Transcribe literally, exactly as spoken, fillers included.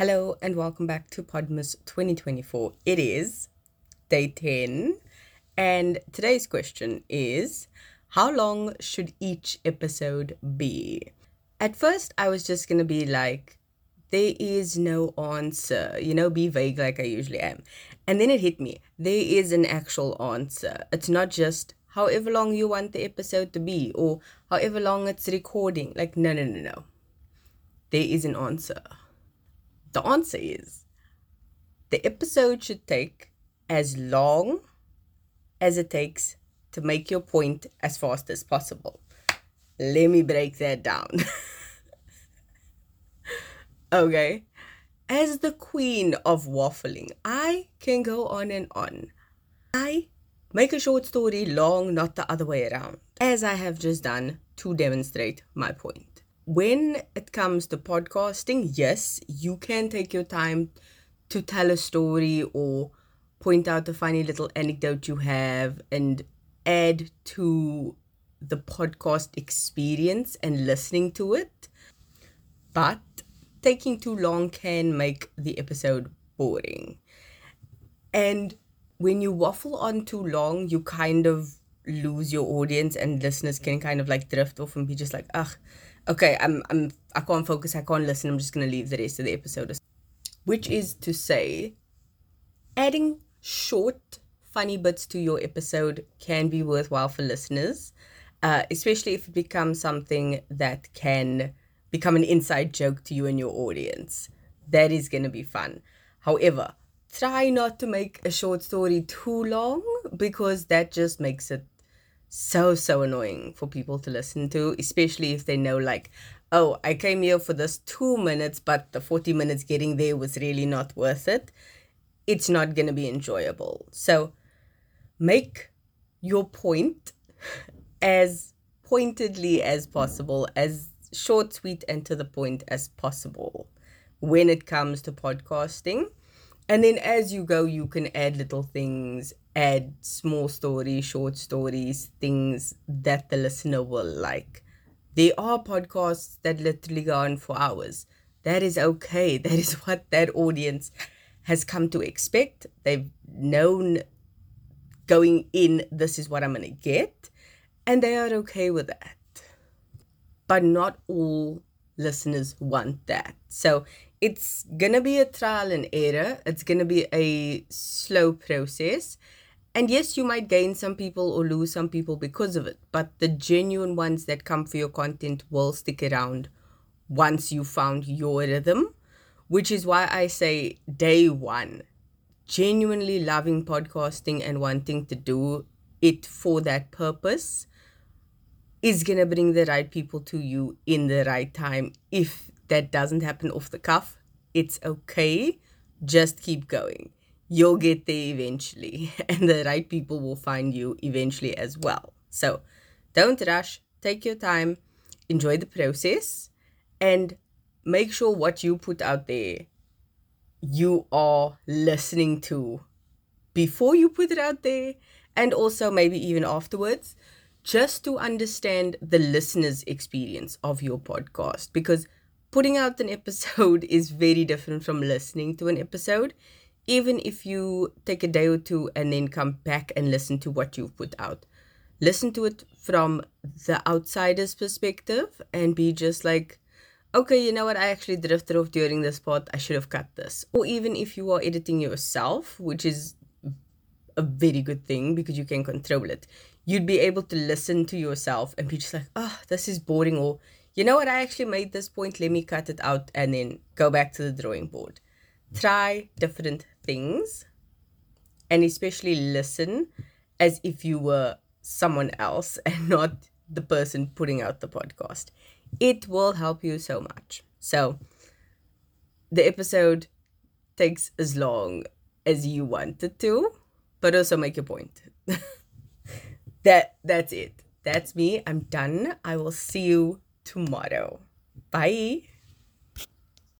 Hello and welcome back to Podmas twenty twenty-four. It is day ten, and today's question is, how long should each episode be? At first, I was just going to be like, there is no answer, you know, be vague like I usually am. And then it hit me, there is an actual answer. It's not just however long you want the episode to be or however long it's recording. Like, no, no, no, no. There is an answer. The answer is the episode should take as long as it takes to make your point as fast as possible. Let me break that down. Okay. As the queen of waffling, I can go on and on. I make a short story long, not the other way around, as I have just done to demonstrate my point. When it comes to podcasting, yes, you can take your time to tell a story or point out a funny little anecdote you have and add to the podcast experience and listening to it. But taking too long can make the episode boring. And when you waffle on too long, you kind of lose your audience and listeners can kind of like drift off and be just like, ugh, okay, I'm, I'm, I can't focus, I can't listen, I'm just going to leave the rest of the episode. Which is to say, adding short, funny bits to your episode can be worthwhile for listeners, uh, especially if it becomes something that can become an inside joke to you and your audience. That is going to be fun. However, try not to make a short story too long because that just makes it so, so annoying for people to listen to, especially if they know like, oh, I came here for this two minutes, but the forty minutes getting there was really not worth it. It's not going to be enjoyable. So make your point as pointedly as possible, as short, sweet, and to the point as possible when it comes to podcasting. And then as you go, you can add little things, add small stories, short stories, things that the listener will like. There are podcasts that literally go on for hours. That is okay. That is what that audience has come to expect. They've known going in, this is what I'm going to get. And they are okay with that. But not all listeners want that. So it's going to be a trial and error. It's going to be a slow process. And yes, you might gain some people or lose some people because of it. But the genuine ones that come for your content will stick around once you found your rhythm, which is why I say day one, genuinely loving podcasting and wanting to do it for that purpose is going to bring the right people to you in the right time. If that doesn't happen off the cuff, it's okay. Just keep going. You'll get there eventually, and the right people will find you eventually as well. So don't rush, take your time, enjoy the process, and make sure what you put out there, you are listening to before you put it out there, and also maybe even afterwards, just to understand the listener's experience of your podcast. Because putting out an episode is very different from listening to an episode. Even if you take a day or two and then come back and listen to what you've put out, listen to it from the outsider's perspective and be just like, okay, you know what, I actually drifted off during this part, I should have cut this. Or even if you are editing yourself, which is a very good thing because you can control it, you'd be able to listen to yourself and be just like, oh, this is boring, or you know what, I actually made this point, let me cut it out and then go back to the drawing board. Try different things and especially listen as if you were someone else and not the person putting out the podcast. It will help you so much. So the episode takes as long as you want it to, but also make your point. that that's it. That's me. I'm done. I will see you tomorrow. Bye.